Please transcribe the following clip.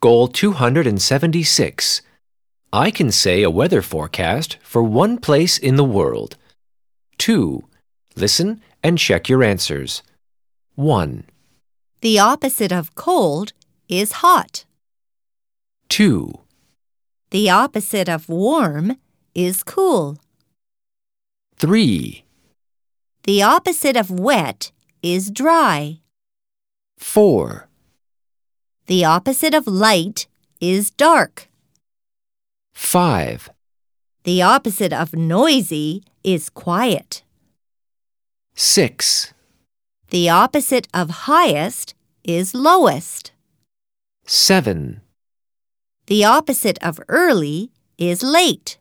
Goal 276. I can say a weather forecast for one place in the world. 2. Listen and check your answers. 1, The opposite of cold is hot. 2, The opposite of warm is cool. 3, The opposite of wet is dry. 4, The opposite of light is dark. 5, The opposite of noisy is quiet. 6, The opposite of highest is lowest. 7, The opposite of early is late.